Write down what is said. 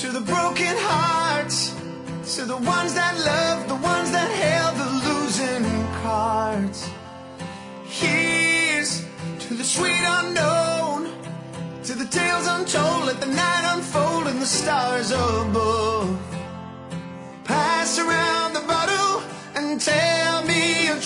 to the broken hearts, to the ones that love, the ones that held the losing cards. Here's to the sweet unknown, to the tales untold, let the night unfold and the stars above. Pass around the bottle and tell me your